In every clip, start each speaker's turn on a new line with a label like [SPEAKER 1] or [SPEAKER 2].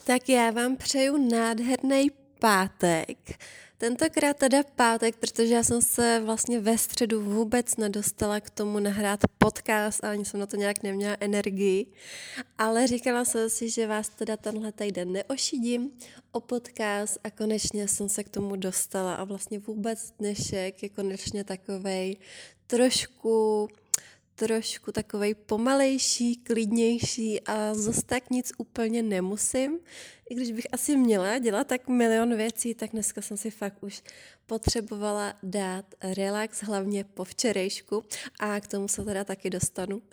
[SPEAKER 1] Tak já vám přeju nádherný pátek. Tentokrát teda pátek, protože já jsem se vlastně ve středu vůbec nedostala k tomu nahrát podcast a ani jsem na to nějak neměla energii. Ale říkala jsem si, že vás teda tenhle týden neošidím o podcast a konečně jsem se k tomu dostala a vlastně vůbec dnešek je konečně takovej trošku takovej pomalejší, klidnější a zase tak nic úplně nemusím. I když bych asi měla dělat tak milion věcí, tak dneska jsem si fakt už potřebovala dát relax, hlavně po včerejšku a k tomu se teda taky dostanu.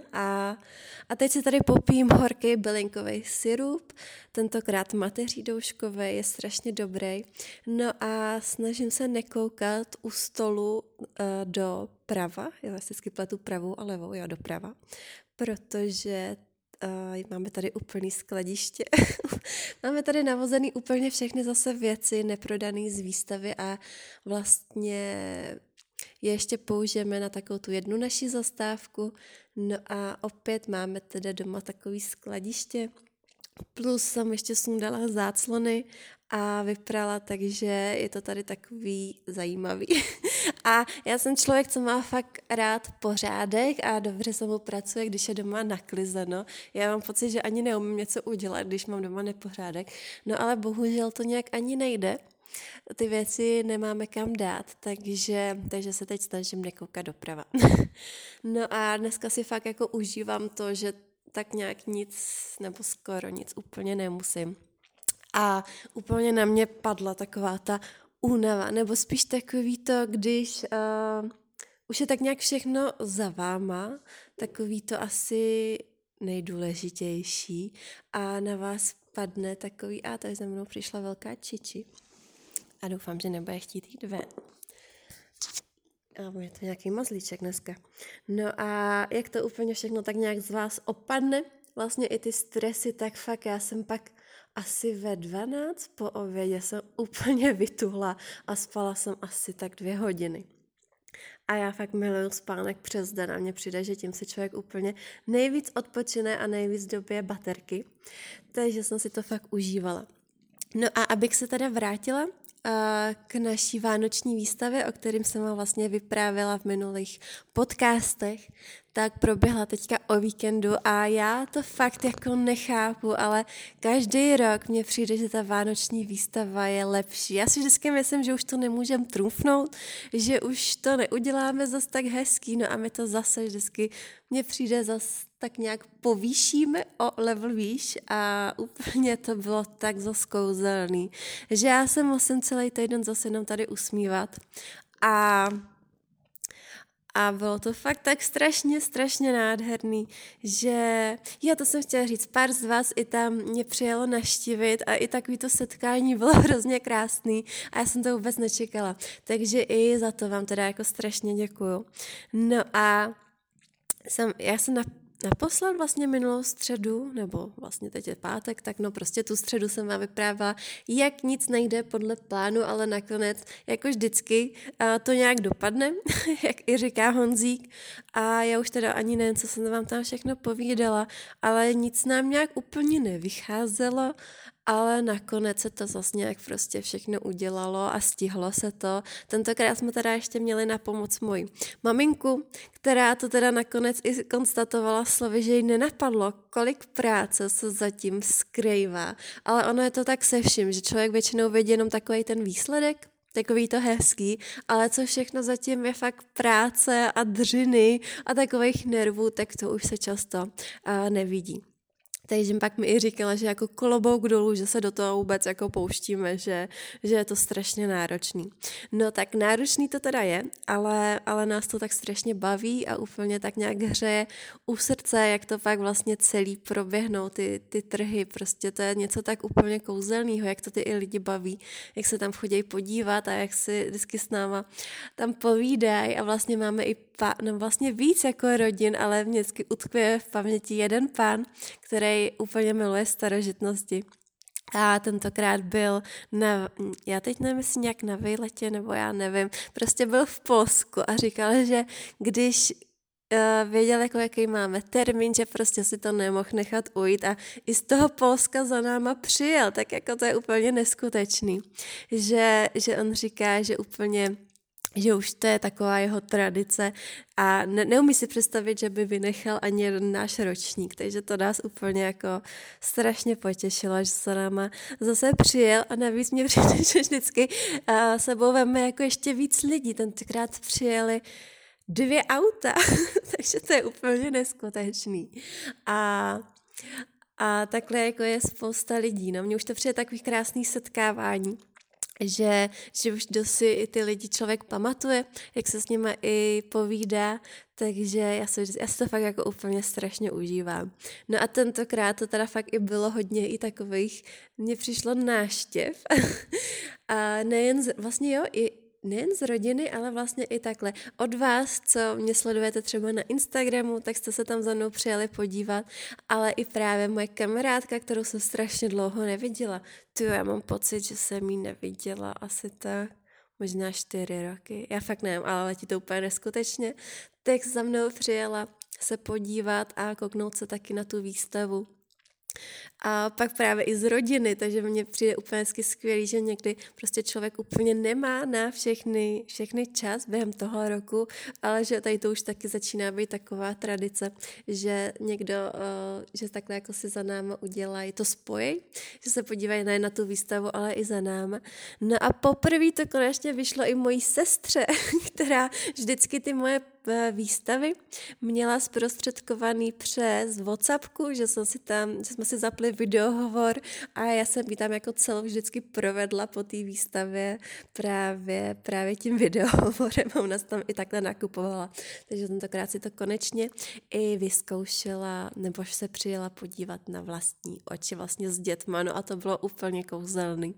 [SPEAKER 1] a teď si tady popím horký bylinkový sirup, tentokrát mateří douškový, je strašně dobrý. No a snažím se nekoukat u stolu doprava, já vždycky pletu pravou a levou, jo, doprava, protože máme tady úplný skladiště. Máme tady navozený úplně všechny zase věci neprodaný z výstavy a vlastně je ještě použijeme na takovou tu jednu naši zastávku. No a opět máme teda doma takový skladiště. Plus jsem ještě sundala záclony a vyprala, takže je to tady takový zajímavý. A já jsem člověk, co má fakt rád pořádek a dobře se mu pracuje, když je doma naklizeno. Já mám pocit, že ani neumím něco udělat, když mám doma nepořádek. No ale bohužel to nějak ani nejde. Ty věci nemáme kam dát, takže se teď snažím nekoukat doprava. No a dneska si fakt jako užívám to, že tak nějak nic nebo skoro nic úplně nemusím. A úplně na mě padla taková ta únava, nebo spíš takový to, když už je tak nějak všechno za váma, takový to asi nejdůležitější a na vás padne takový, a tady za mnou přišla velká čiči a doufám, že nebude chtít jít ven. A je to nějaký mazlíček dneska. No a jak to úplně všechno tak nějak z vás opadne, vlastně i ty stresy, tak fakt já jsem pak asi ve 12 po obědě jsem úplně vytuhla a spala jsem asi tak 2 hodiny. A já fakt miluju spánek přes den a mně přijde, že tím si člověk úplně nejvíc odpočine a nejvíc dobije baterky. Takže jsem si to fakt užívala. No a abych se teda vrátila k naší vánoční výstavě, o kterým jsem vám vlastně vyprávěla v minulých podcastech, tak proběhla teďka o víkendu a já to fakt jako nechápu, ale každý rok mně přijde, že ta vánoční výstava je lepší. Já si vždycky myslím, že už to nemůžeme trumfnout, že už to neuděláme zas tak hezký, no a my to zase vždycky, mně přijde zas tak nějak povýšíme o level výš a úplně to bylo tak zas kouzelný, že já se musím celý týden zase jenom tady usmívat a bylo to fakt tak strašně nádherný, že já to jsem chtěla říct, pár z vás i tam mě přijelo navštívit a i takový to setkání bylo hrozně krásný a já jsem to vůbec nečekala, takže i za to vám teda jako strašně děkuju. No a já jsem naposled vlastně minulou středu, nebo vlastně teď je pátek, tak no prostě tu středu jsem vám vyprávěla, jak nic nejde podle plánu, ale nakonec, jako vždycky, to nějak dopadne, jak i říká Honzík. A já už teda ani nevím, co jsem vám tam všechno povídala, ale nic nám nějak úplně nevycházelo, ale nakonec se to zase nějak prostě všechno udělalo a stihlo se to. Tentokrát jsme teda ještě měli na pomoc moji maminku, která to teda nakonec i konstatovala slovy, že jí nenapadlo, kolik práce se zatím skrývá. Ale ono je to tak se vším, že člověk většinou vidí jenom takový ten výsledek, takový to hezký, ale co všechno zatím je fakt práce a dřiny a takových nervů, tak to už se často nevidí. Takže pak mi i říkala, že jako klobouk dolů, že se do toho vůbec jako pouštíme, že je to strašně náročný. No tak náročný to teda je, ale nás to tak strašně baví a úplně tak nějak hřeje u srdce, jak to pak vlastně celý proběhnou, ty trhy, prostě to je něco tak úplně kouzelného, jak to ty i lidi baví, jak se tam chodí podívat a jak si vždycky s náma tam povídají a vlastně máme i vlastně víc jako rodin, ale vždycky utkvěje v paměti jeden pán, který úplně miluje starožitnosti. A tentokrát byl já teď nevím, jestli nějak na výletě, nebo já nevím, prostě byl v Polsku a říkal, že když věděl, jako jaký máme termín, že prostě si to nemohl nechat ujít a i z toho Polska za náma přijel, tak jako to je úplně neskutečný, že on říká, že úplně že už to je taková jeho tradice a neumí si představit, že by vynechal ani jeden náš ročník, takže to nás úplně jako strašně potěšilo, že se náma zase přijel a navíc mě přijde, že vždycky sebou veme jako ještě víc lidí, tentokrát přijeli 2 auta, takže to je úplně neskutečný. A takhle jako je spousta lidí, no mně už to přijde takový krásný setkávání, že už si i ty lidi člověk pamatuje, jak se s nimi i povídá, takže já si to fakt jako úplně strašně užívám. No a tentokrát to teda fakt i bylo hodně i takových, mně přišlo návštěv a nejen z rodiny, ale vlastně i takhle. Od vás, co mě sledujete třeba na Instagramu, tak jste se tam za mnou přijeli podívat, ale i právě moje kamarádka, kterou jsem strašně dlouho neviděla. Já mám pocit, že jsem ji neviděla asi tak možná 4 roky. Já fakt nevím, ale letí to úplně neskutečně. Tak za mnou přijela se podívat a kouknout se taky na tu výstavu. A pak právě i z rodiny, takže mně přijde úplně skvělý, že někdy prostě člověk úplně nemá na všechny čas během toho roku, ale že tady to už taky začíná být taková tradice, že někdo, že takhle jako si za náma udělají to spojí, že se podívají nejen na tu výstavu, ale i za náma. No a poprvé to konečně vyšlo i mojí sestře, která vždycky ty moje výstavy měla zprostředkovaný přes WhatsAppku, že jsme si zapli videohovor a já jsem ji tam jako celou vždycky provedla po té výstavě právě tím videohovorem a ona se tam i takhle nakupovala. Takže tentokrát si to konečně i vyzkoušela, nebo se přijela podívat na vlastní oči vlastně s dětma, no a to bylo úplně kouzelný,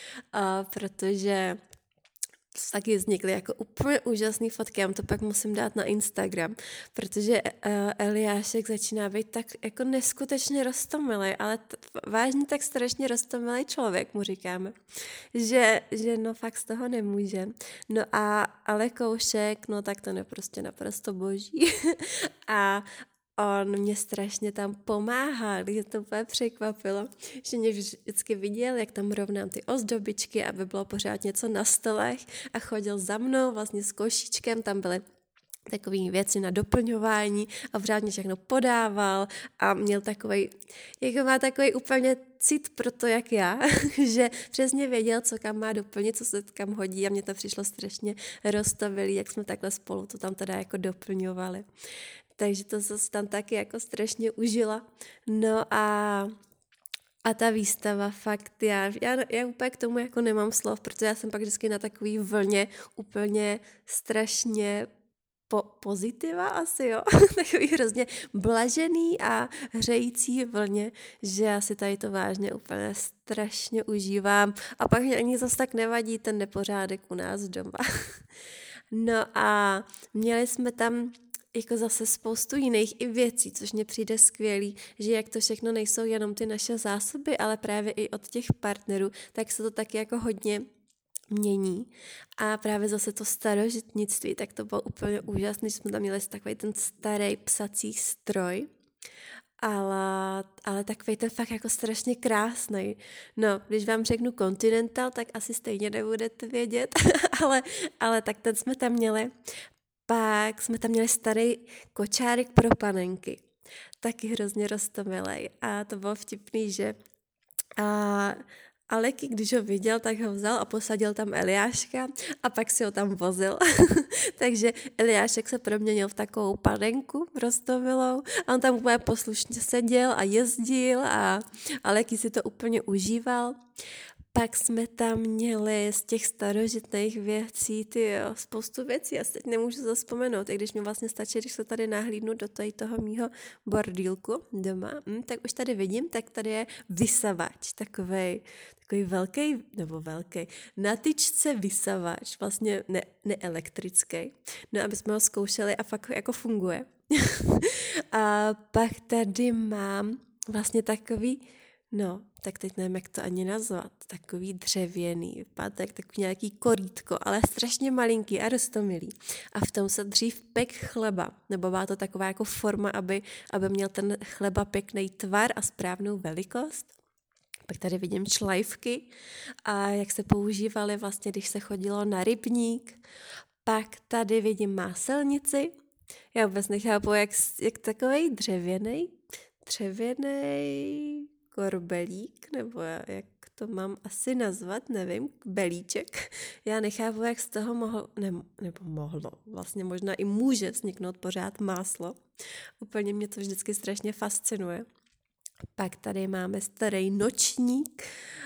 [SPEAKER 1] protože taky vznikly jako úplně úžasné fotky, já to pak musím dát na Instagram, protože Eliášek začíná být tak jako neskutečně roztomilý, ale vážně tak strašně roztomilý člověk, mu říkáme, že no fakt z toho nemůže. No ale Koušek, no tak to je prostě naprosto boží. A on mě strašně tam pomáhal, mě to úplně překvapilo, že mě vždycky viděl, jak tam rovnám ty ozdobičky, aby bylo pořád něco na stolech a chodil za mnou vlastně s košíčkem, tam byly takové věci na doplňování a pořád mě všechno podával a měl má takový úplně cit pro to, jak já, že přesně věděl, co kam má doplnit, co se kam hodí a mně to přišlo strašně roztomilý, jak jsme takhle spolu to tam teda jako doplňovali. Takže to se tam taky jako strašně užila. No a ta výstava fakt, já úplně k tomu jako nemám slov, protože já jsem pak vždycky na takový vlně úplně strašně pozitiva asi, jo. Takový hrozně blažený a hřející vlně, že já si tady to vážně úplně strašně užívám. A pak mě ani zase tak nevadí ten nepořádek u nás doma. No a měli jsme tam jako zase spoustu jiných i věcí, což mně přijde skvělý, že jak to všechno nejsou jenom ty naše zásoby, ale právě i od těch partnerů, tak se to taky jako hodně mění. A právě zase to starožitnictví, tak to bylo úplně úžasné, že jsme tam měli takový ten starý psací stroj, ale takový ten fakt jako strašně krásný. No, když vám řeknu Continental, tak asi stejně nebudete vědět, ale tak ten jsme tam měli. Pak jsme tam měli starý kočárek pro panenky. Taky hrozně roztomilej. A to bylo vtipný, že Aleky, když ho viděl, tak ho vzal a posadil tam Eliáška a pak si ho tam vozil. Takže Eliášek se proměnil v takovou panenku roztomilou a on tam úplně poslušně seděl a jezdil a Aleky si to úplně užíval. Pak jsme tam měli z těch starožitných věcí spoustu věcí, já teď nemůžu zaspomenout, i když mi vlastně stačí, když se tady nahlídnu do toho mýho bordílku doma, tak už tady vidím, tak tady je vysavač, takový velký, na tyčce vysavač, vlastně neelektrický, no aby jsme ho zkoušeli a fakt jako funguje. A pak tady mám vlastně takový No, tak teď nevím, jak to ani nazvat. Takový dřevěný, vypadá tak takový nějaký korítko, ale strašně malinký a roztomilý. A v tom se dřív pek chleba, nebo byla to taková jako forma, aby měl ten chleba pěkný tvar a správnou velikost. Pak tady vidím šlajvky a jak se používaly vlastně, když se chodilo na rybník. Pak tady vidím máselnici. Já vůbec nechápu, jak takovej dřevěnej korbelík, nebo jak to mám asi nazvat, nevím, belíček. Já nechápu, jak z toho mohlo, vlastně možná i může vzniknout pořád máslo. Úplně mě to vždycky strašně fascinuje. Pak tady máme starý nočník,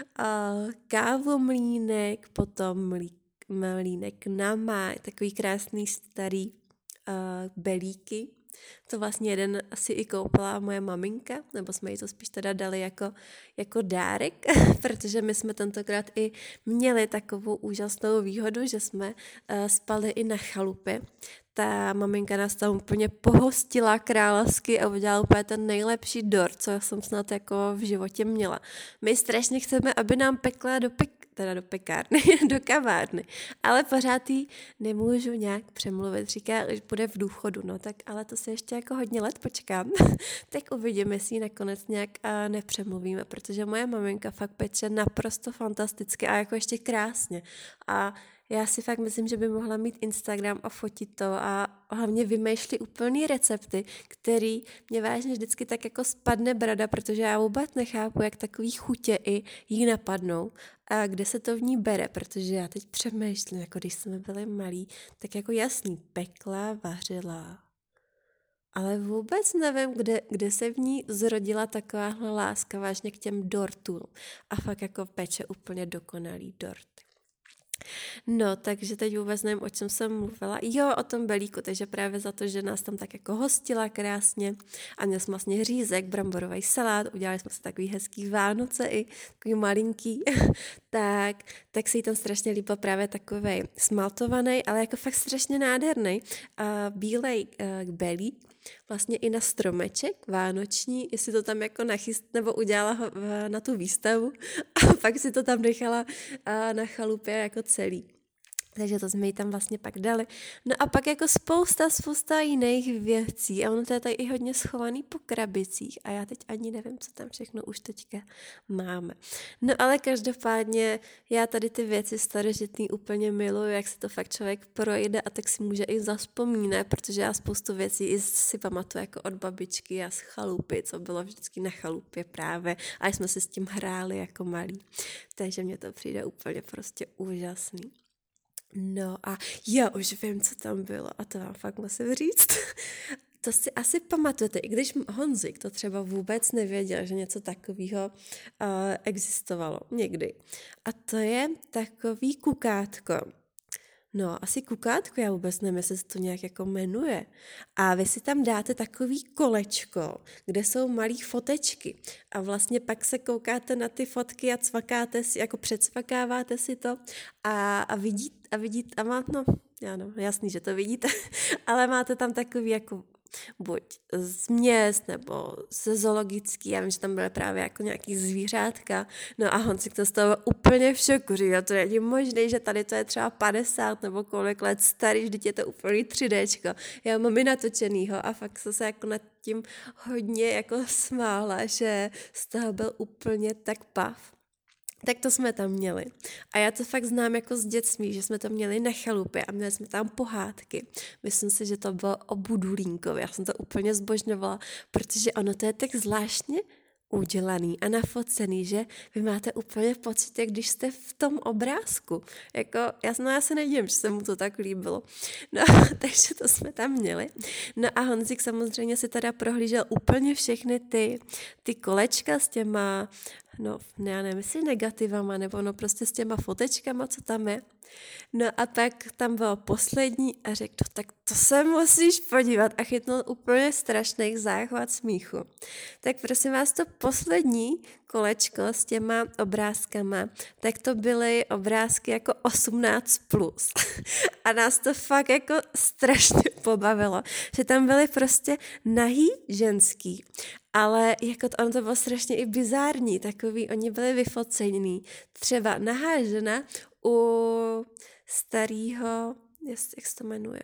[SPEAKER 1] kávomlýnek, potom mlýnek na máj, takový krásný starý belíky. To vlastně jeden asi i koupila moje maminka, nebo jsme jí to spíš teda dali jako dárek, protože my jsme tentokrát i měli takovou úžasnou výhodu, že jsme spali i na chalupě. Ta maminka nás tam úplně pohostila královsky a udělala úplně ten nejlepší dort, co jsem snad jako v životě měla. My strašně chceme, aby nám pekla do pekárny, do kavárny, ale pořád jí nemůžu nějak přemluvit. Říká, že bude v důchodu, no tak ale to se ještě jako hodně let počkám. Tak uvidíme, jestli ji nakonec nějak nepřemluvíme, protože moje maminka fakt peče naprosto fantasticky a jako ještě krásně. A já si fakt myslím, že by mohla mít Instagram a fotit to a hlavně vymýšlí úplný recepty, který mě vážně vždycky tak jako spadne brada, protože já vůbec nechápu, jak takový chutě i jí napadnou a kde se to v ní bere, protože já teď přemýšlím, jako když jsme byli malí, tak jako jasný, pekla, vařila. Ale vůbec nevím, kde se v ní zrodila takováhle láska vážně k těm dortům a fakt jako peče úplně dokonalý dort. No, takže teď vůbec nevím, o čem jsem mluvila. Jo, o tom belíku, takže právě za to, že nás tam tak jako hostila krásně a měli jsme vlastně řízek, bramborový salát, udělali jsme si takový hezký Vánoce i takový malinký, tak se jí tam strašně líbil právě takovej smaltovaný, ale jako fakt strašně nádherný a bílej belík, vlastně i na stromeček vánoční, jestli to tam jako nebo udělala ho na tu výstavu a pak si to tam nechala na chalupě jako celý. Takže to jsme jí tam vlastně pak dali. No a pak jako spousta jiných věcí a ono to je tady i hodně schovaný po krabicích a já teď ani nevím, co tam všechno už teďka máme. No ale každopádně já tady ty věci starožitný úplně miluju, jak se to fakt člověk projde a tak si může i zavzpomínat, protože já spoustu věcí i si pamatuju jako od babičky a z chalupy, co bylo vždycky na chalupě právě a jsme si s tím hráli jako malí. Takže mně to přijde úplně prostě úžasný. No a já už vím, co tam bylo a to vám fakt musím říct. To si asi pamatujete, i když Honzik to třeba vůbec nevěděl, že něco takového existovalo někdy. A to je takový kukátko. No, asi kukátko, já vůbec nevím, jestli se to nějak jako jmenuje. A vy si tam dáte takový kolečko, kde jsou malý fotečky. A vlastně pak se koukáte na ty fotky a cvakáte si, jako předcvakáváte si to a vidíte, jasný, že to vidíte, ale máte tam takový jako buď z měst nebo ze zoologický, já vím, že tam byly právě jako nějaký zvířátka, no a Honzik to z toho úplně v šoku, říká, to není možné, že tady to je třeba 50 nebo kolik let starý, vždyť je to úplně 3Dčko, já mám i natočenýho a fakt jsem se jako nad tím hodně jako smála, že z toho byl úplně tak pav. Tak to jsme tam měli. A já to fakt znám jako z dětství, že jsme to měli na chalupě a měli jsme tam pohádky. Myslím si, že to bylo o Budulínkovi. Já jsem to úplně zbožňovala, protože ono to je tak zvláštně udělaný a nafocený, že vy máte úplně pocit, jak když jste v tom obrázku. Jako, já se nedivím, že se mu to tak líbilo. No, takže to jsme tam měli. No a Honzik samozřejmě si teda prohlížel úplně všechny ty kolečka s těma, já nevím, jestli negativama, nebo prostě s těma fotečkama, co tam je. No a tak tam bylo poslední a řekl, tak to se musíš podívat a chytnul úplně strašný záchvat smíchu. Tak prosím vás, to poslední kolečko s těma obrázkama, tak to byly obrázky jako 18+. A nás to fakt jako strašně pobavilo, že tam byly prostě nahý ženský Ale jako ono to bylo strašně i bizární, takový, oni byli vyfocení. Třeba nahá žena u starého, jak se to jmenuje,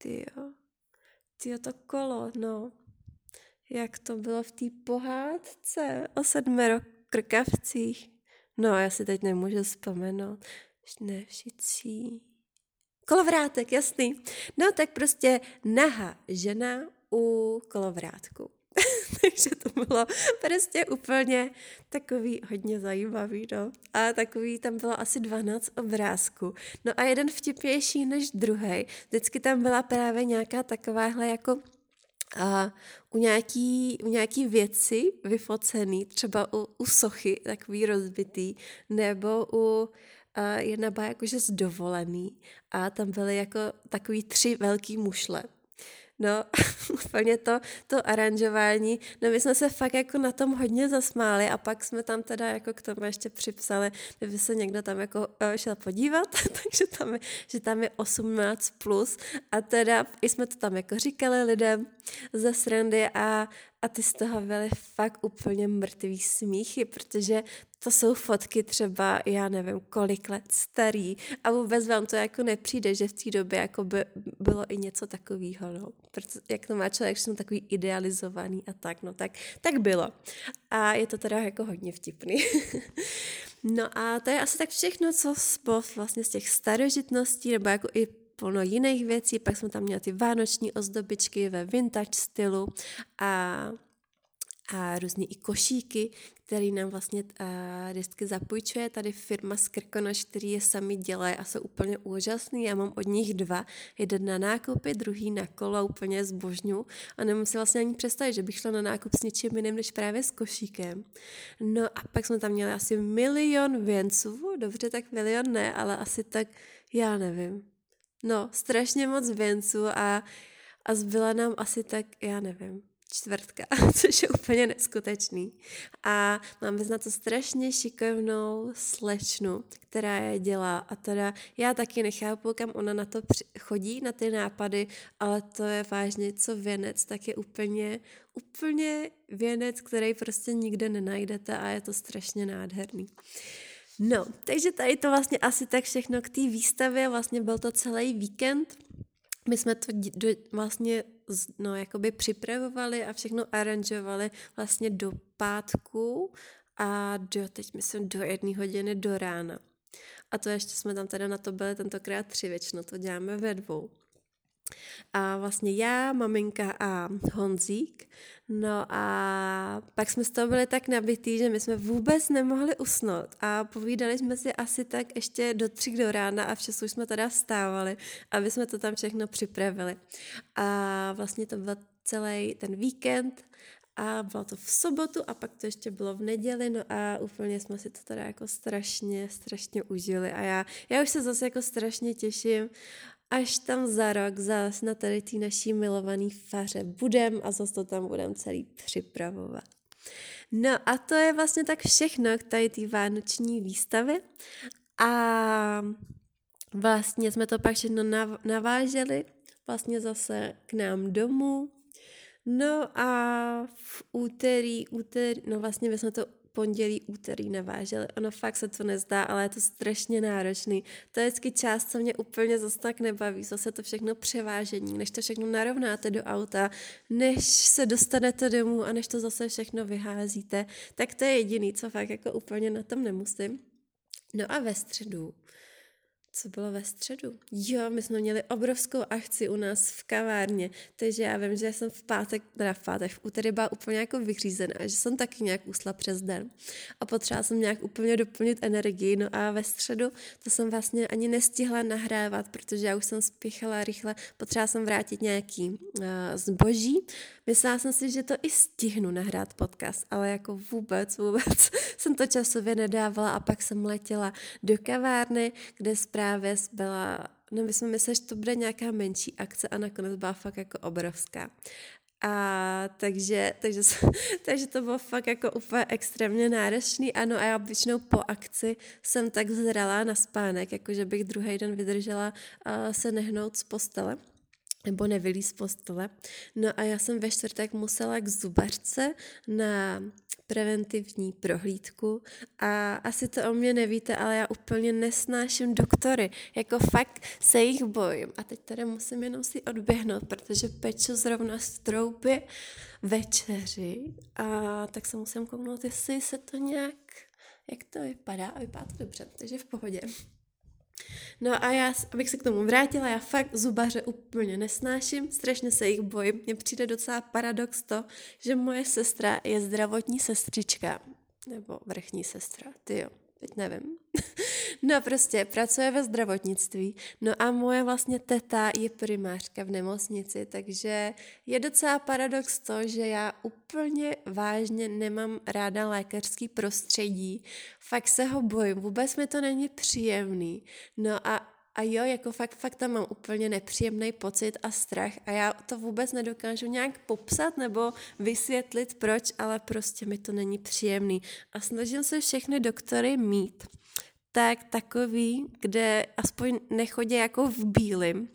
[SPEAKER 1] tyjo, to kolo, no. Jak to bylo v té pohádce o 7 krkavcích. No, já si teď nemůžu vzpomenout. Nevšicí. Kolovrátek, jasný. No, tak prostě nahá žena u kolovrátku. Takže to bylo prostě úplně takový hodně zajímavý, no. A takový tam bylo asi 12 obrázků. No a jeden vtipnější než druhý. Vždycky tam byla právě nějaká takováhle jako u nějaký věci vyfocený, třeba u sochy, takový rozbitý, nebo jedna byla jakože zdovolený a tam byly jako takový 3 velký mušle. No, úplně to aranžování, no my jsme se fakt jako na tom hodně zasmáli a pak jsme tam teda jako k tomu ještě připsali, kdyby se někdo tam jako šel podívat, takže tam je 18 plus a teda i jsme to tam jako říkali lidem ze srandy a ty z toho byly fakt úplně mrtvý smíchy, protože to jsou fotky třeba, já nevím, kolik let starý a vůbec vám to jako nepřijde, že v té době jako by bylo i něco takového, no. Protože jak to má člověk, že jsou takový idealizovaný a tak, no tak bylo. A je to teda jako hodně vtipný. No a to je asi tak všechno, co vlastně z těch starožitností, nebo jako i plno jiných věcí, pak jsme tam měli ty vánoční ozdobičky ve vintage stylu a různý i košíky, který nám vlastně vždycky zapůjčuje tady firma z Krkonoš, který je sami dělají a jsou úplně úžasný. Já mám od nich 2, jeden na nákupy, druhý na kolo, úplně zbožňu a nemůžu si vlastně ani představit, že bych šla na nákup s něčím jiným, než právě s košíkem. No a pak jsme tam měli asi 1 milion věnců, dobře, tak 1 milion ne, ale asi tak, já nevím. No, strašně moc věnců a zbyla nám asi tak, já nevím, 4, což je úplně neskutečný. A máme na to strašně šikovnou slečnu, která je dělá. A teda já taky nechápu, kam ona na to chodí, na ty nápady, ale to je vážně, co věnec, tak je úplně věnec, který prostě nikde nenajdete a je to strašně nádherný. No, takže tady to vlastně asi tak všechno k té výstavě, vlastně byl to celý víkend. My jsme to vlastně jakoby připravovali a všechno aranžovali vlastně do pátku a teď myslím do 1 hodiny do rána. A to ještě jsme tam teda na to byli tentokrát 3, většinou to děláme ve 2. A vlastně já, maminka a Honzík. No a pak jsme z toho byli tak nabitý, že my jsme vůbec nemohli usnout a povídali jsme si asi tak ještě do 3 do rána a v 6 už jsme teda vstávali, aby jsme to tam všechno připravili. A vlastně to byl celý ten víkend a bylo to v sobotu a pak to ještě bylo v neděli, no a úplně jsme si to teda jako strašně užili a já už se zase jako strašně těším, až tam za rok zas na tady tý naší milovaný faře budem a zase to tam budem celý připravovat. No a to je vlastně tak všechno k tady té vánoční výstavy a vlastně jsme to pak všechno naváželi vlastně zase k nám domů. No a v úterý, no vlastně my jsme to pondělí, úterý naváželi. Ono fakt se to nezdá, ale je to strašně náročný. To je vždycky část, co mě úplně zase tak nebaví. Zase to všechno převážení, než to všechno narovnáte do auta, než se dostanete domů a než to zase všechno vyházíte, tak to je jediný, co fakt jako úplně na tom nemusím. No a ve středu, co bylo ve středu? Jo, my jsme měli obrovskou akci u nás v kavárně, takže já vím, že jsem v úterý byla úplně jako vyřízená, že jsem taky nějak usla přes den a potřebovala jsem nějak úplně doplnit energii, no a ve středu to jsem vlastně ani nestihla nahrávat, protože já už jsem spěchala rychle, potřebovala jsem vrátit nějaký zboží. Myslela jsem si, že to i stihnu nahrát podcast, ale jako vůbec jsem to časově nedávala a pak jsem letěla do kavárny, kde právě byla, my jsme mysleli, že to bude nějaká menší akce a nakonec byla fakt jako obrovská. A takže to bylo fakt jako úplně extrémně náročný. Ano, a já většinou po akci jsem tak zralá na spánek, jakože bych druhý den vydržela se nehnout z postele. nebo nevylíz z postele. No a já jsem ve čtvrtek musela k zubařce na preventivní prohlídku a asi to o mě nevíte, ale já úplně nesnáším doktory, jako fakt se jich bojím. A teď tady musím jenom si odběhnout, protože peču zrovna stroupě večeři a tak se musím kouknout, jestli se to nějak, jak to vypadá, a vypadá to dobře, takže v pohodě. No a já, abych se k tomu vrátila, já fakt zubaře úplně nesnáším, strašně se jich bojím. Mně přijde docela paradox to, že moje sestra je zdravotní sestřička, nebo vrchní sestra, tyjo, teď nevím. No prostě pracuje ve zdravotnictví, no a moje vlastně teta je primářka v nemocnici, takže je docela paradox to, že já úplně vážně nemám ráda lékařský prostředí, fakt se ho bojím, vůbec mi to není příjemný, no a jo, jako fakt tam mám úplně nepříjemný pocit a strach a já to vůbec nedokážu nějak popsat nebo vysvětlit proč, ale prostě mi to není příjemný a snažím se všechny doktory mít tak takový, kde aspoň nechodí jako v bílým,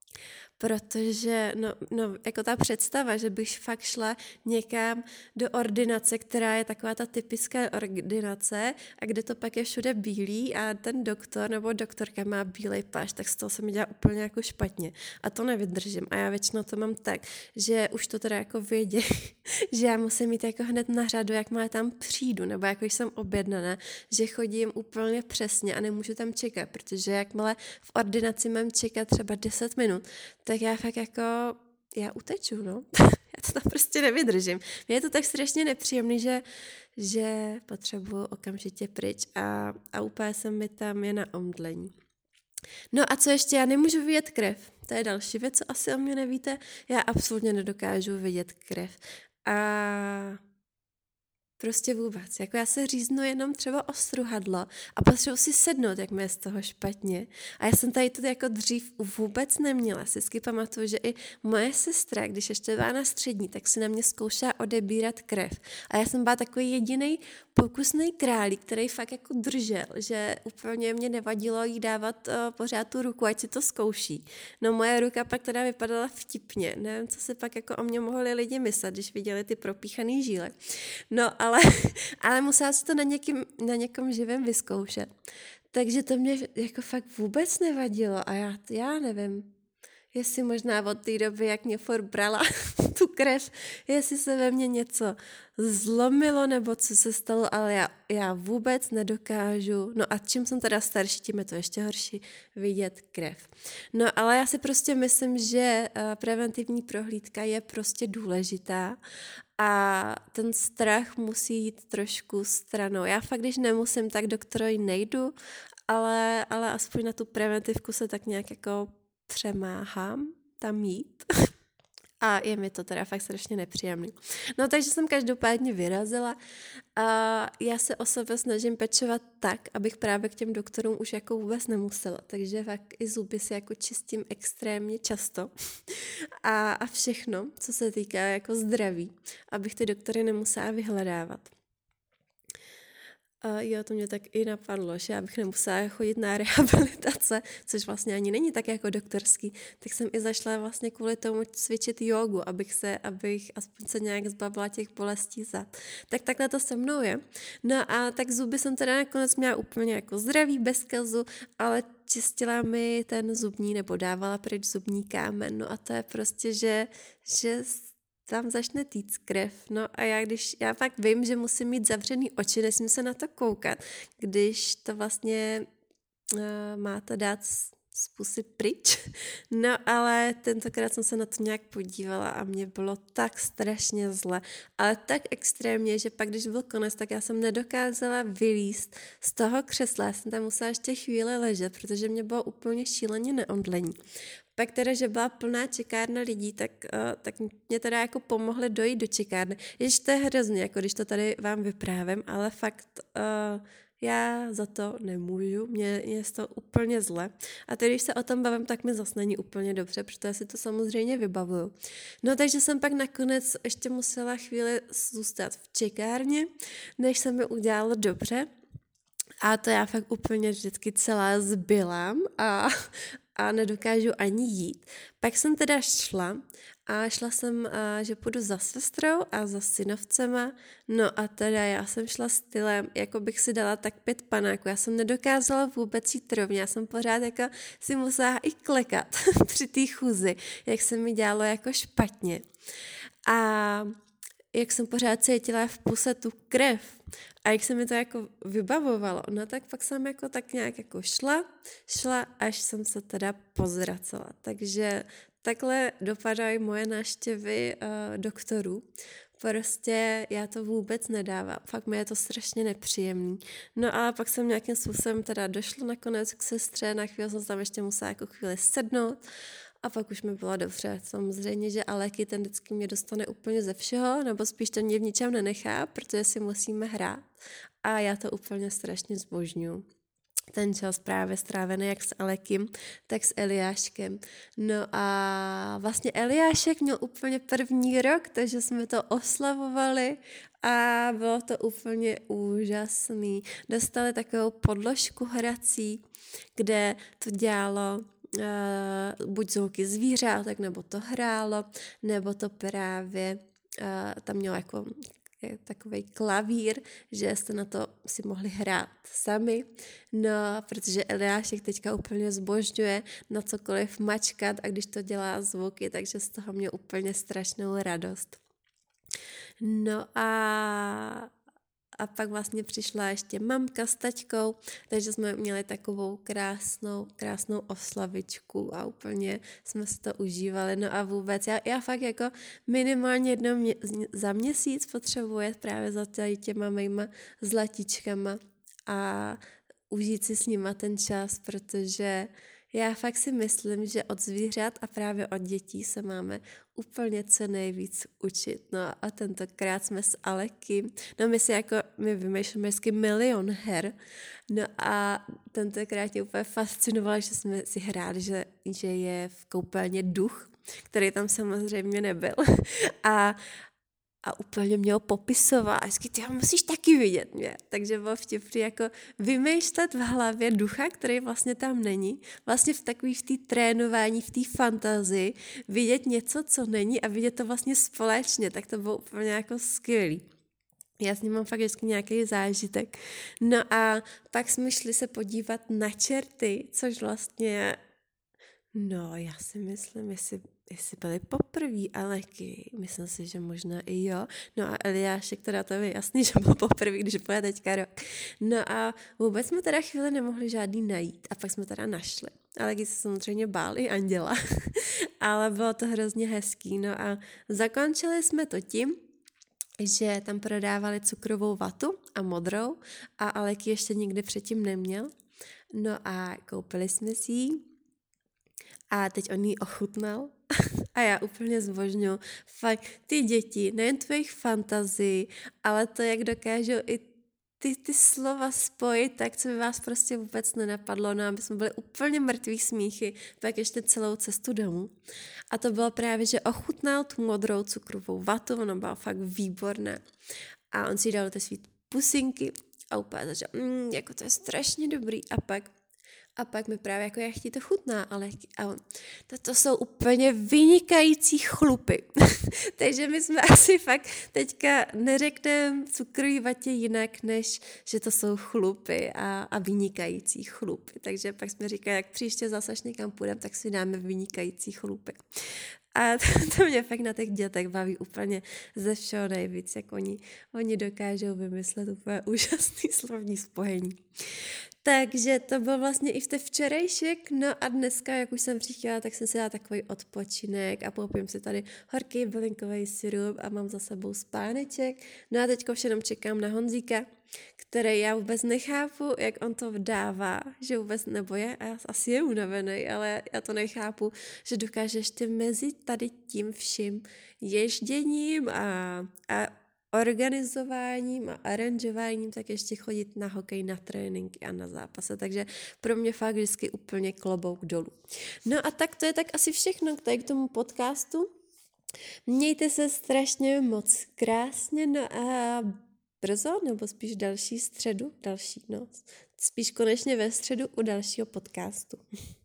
[SPEAKER 1] protože jako ta představa, že bych fakt šla někam do ordinace, která je taková ta typická ordinace a kde to pak je všude bílý a ten doktor nebo doktorka má bílej plášť, tak z toho se mi dělá úplně jako špatně a to nevydržím a já většinou to mám tak, že už to teda jako vědí, že já musím mít jako hned na řadu, jakmile tam přijdu nebo jako jsem objednaná, že chodím úplně přesně a nemůžu tam čekat, protože jakmile v ordinaci mám čekat třeba 10 minut, tak já fakt jako, já uteču, no. Já to tam prostě nevydržím. Mně je to tak strašně nepříjemný, že potřebuji okamžitě pryč a úplně se mi tam je na omdlení. No a co ještě, já nemůžu vidět krev. To je další věc, co asi o mě nevíte. Já absolutně nedokážu vidět krev. A prostě vůbec. Jako já se říznu jenom třeba o struhadlo a potřebuji si sednout, jak mi je z toho špatně. A já jsem tady to jako dřív vůbec neměla. Si vždycky pamatuju, že i moje sestra, když ještě byla na střední, tak si na mě zkoušela odebírat krev. A já jsem byla takový jediný pokusný králík, který fakt jako držel, že úplně mě nevadilo jí dávat pořád tu ruku, ať si to zkouší. No moje ruka pak teda vypadala vtipně. Nevím, co si pak jako o mě mohli lidi myslet, když viděli ty propíchaný žíle. No, ale musela si to na někom živém vyzkoušet. Takže to mě jako fakt vůbec nevadilo a já nevím, jestli možná od té doby, jak mě furt brala tu krev, jestli se ve mně něco zlomilo nebo co se stalo, ale já vůbec nedokážu, no a čím jsem teda starší, tím je to ještě horší, vidět krev. No ale já si prostě myslím, že preventivní prohlídka je prostě důležitá a ten strach musí jít trošku stranou. Já fakt, když nemusím, tak doktorovi nejdu, ale aspoň na tu preventivku se tak nějak jako přemáhám tam jít. A je mi to teda fakt strašně nepříjemný. No takže jsem každopádně vyrazila a já se o sebe snažím pečovat tak, abych právě k těm doktorům už jako vůbec nemusela. Takže fakt i zuby si jako čistím extrémně často. A všechno, co se týká jako zdraví, abych ty doktory nemusela vyhledávat. Jo, to mě tak i napadlo, že abych nemusela chodit na rehabilitace, což vlastně ani není tak jako doktorský, tak jsem i zašla vlastně kvůli tomu cvičit jogu, abych aspoň se nějak zbavila těch bolestí zad. Tak takhle to se mnou je. No a tak zuby jsem teda nakonec měla úplně jako zdravý, bez kazu, ale čistila mi ten zubní nebo dávala pryč zubní kámen. No a to je prostě, že tam začne týct krev. No a já fakt vím, že musím mít zavřený oči, nesmím se na to koukat, když to vlastně máte dát z pusy pryč. No ale tentokrát jsem se na to nějak podívala a mě bylo tak strašně zle, ale tak extrémně, že pak když byl konec, tak já jsem nedokázala vylízt z toho křesla. Já jsem tam musela ještě chvíli ležet, protože mě bylo úplně šíleně neomdlení. Pak teda, že byla plná čekárna lidí, tak mě teda jako pomohli dojít do čekárny. Jež to je hrozně, jako když to tady vám vyprávím, ale fakt já za to nemůžu, mě je to úplně zle. A teď, když se o tom bavím, tak mi zase není úplně dobře, protože si to samozřejmě vybavuju. No takže jsem pak nakonec ještě musela chvíli zůstat v čekárně, než se mi udělalo dobře. A to já fakt úplně vždycky celá zbylám a a nedokážu ani jít. Pak jsem teda šla jsem, že půjdu za sestrou a za synovcema, no a teda já jsem šla stylem, jako bych si dala tak 5 panáků, já jsem nedokázala vůbec jít rovně, já jsem pořád jako si musela i klekat při té chůzi, jak se mi dělalo jako špatně. A jak jsem pořád cítila v puse tu krev a jak se mi to jako vybavovalo, no tak pak jsem jako tak nějak jako šla, až jsem se teda pozracela. Takže takhle dopadají moje návštěvy doktorů. Prostě já to vůbec nedávám, fakt mi je to strašně nepříjemný. No a pak jsem nějakým způsobem teda došla nakonec k sestře, na chvíli jsem tam ještě musela jako chvíli sednout a pak už mi bylo dobře. Samozřejmě, že Aleky ten vždycky mě dostane úplně ze všeho, nebo spíš to mě v ničem nenechá, protože si musíme hrát a já to úplně strašně zbožňuju. Ten čas právě strávený jak s Alekym, tak s Eliáškem. No a vlastně Eliášek měl úplně první rok, takže jsme to oslavovali a bylo to úplně úžasný. Dostali takovou podložku hrací, kde to dělalo buď zvuky zvířátek, nebo to hrálo, nebo to právě tam mělo jako takový klavír, že jste na to si mohli hrát sami. No, protože Eliášek teďka úplně zbožňuje na cokoliv mačkat a když to dělá zvuky, takže z toho měl úplně strašnou radost. No a pak vlastně přišla ještě mamka s taťkou, takže jsme měli takovou krásnou oslavičku a úplně jsme si to užívali. No a vůbec, já fakt jako minimálně jednou za měsíc potřebuje právě za těma mýma zlatičkama a užít si s nima ten čas, protože já fakt si myslím, že od zvířat a právě od dětí se máme úplně co nejvíc učit. No a tentokrát jsme s Alekym, my vymýšlíme vždycky milion her, no a tentokrát mě úplně fascinovalo, že jsme si hráli, že je v koupelně duch, který tam samozřejmě nebyl. A úplně mě ho popisoval. A vždycky, ty ho musíš taky vidět mě. Takže bylo vtipný jako vymýšlet v hlavě ducha, který vlastně tam není. Vlastně v té trénování, v té fantazii, vidět něco, co není a vidět to vlastně společně. Tak to bylo úplně jako skvělý. Já s ním mám fakt vždycky nějaký zážitek. No a pak jsme šli se podívat na čerty, což vlastně, no já si myslím, jestli byli poprví Aleky, myslím si, že možná i jo. No a Eliášek, teda to je jasný, že byl poprví, když bude teďka rok. No a vůbec jsme teda chvíli nemohli žádný najít a pak jsme teda našli. Aleky se samozřejmě báli anděla, ale bylo to hrozně hezký. No a zakončili jsme to tím, že tam prodávali cukrovou vatu a modrou a Aleky ještě nikdy předtím neměl. No a koupili jsme si ji a teď on ji ochutnal a já úplně zbožňuji. Fakt ty děti, nejen tvojich fantazii, ale to, jak dokážou i ty slova spojit, tak co by vás prostě vůbec nenapadlo, no aby jsme byli úplně mrtví smíchy, pak ještě celou cestu domů. A to bylo právě, že ochutnal tu modrou cukrovou vatu, ona byla fakt výborná. A on si dal ty svý pusinky a úplně začal, jako to je strašně dobrý. A pak mi právě jako jak ti to chutná, ale to jsou úplně vynikající chlupy. Takže my jsme asi fakt teďka neřekneme cukrový vatě jinak, než že to jsou chlupy a vynikající chlupy. Takže pak jsme říkali, jak příště zase někam půjdeme, tak si dáme vynikající chlupy. A to mě fakt na těch dětech baví úplně ze všeho nejvíc, jak oni dokážou vymyslet úplně úžasný slovní spojení. Takže to byl vlastně i v té včerejšek, no a dneska, jak už jsem přichtěla, tak jsem si dala takový odpočinek a popím si tady horký bylinkový sirup a mám za sebou spáneček. No a teďko už jenom čekám na Honzíka, který já vůbec nechápu, jak on to vdává, že vůbec nebo je, a asi je unavený, ale já to nechápu, že dokáže ještě mezi tady tím vším ježděním a organizováním a aranžováním, tak ještě chodit na hokej, na tréninky a na zápase. Takže pro mě fakt vždycky úplně klobouk dolů. No a tak to je tak asi všechno tady k tomu podcastu. Mějte se strašně moc krásně, no a brzo, nebo spíš spíš konečně ve středu u dalšího podcastu.